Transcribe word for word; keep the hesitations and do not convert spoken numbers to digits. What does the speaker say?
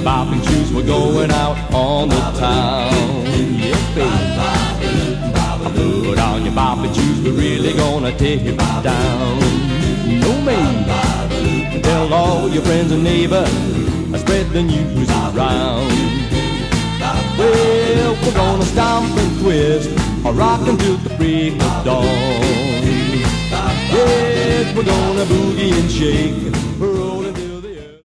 your bopping shoes, we're going out on the town. Yes, baby. Put on your bopping shoes, we're really gonna take it down. No, maybe. Tell all your friends and neighbors, spread the news around. Well, we're gonna stomp and twist, or rock until the break of dawn. Yes, we're gonna boogie and shake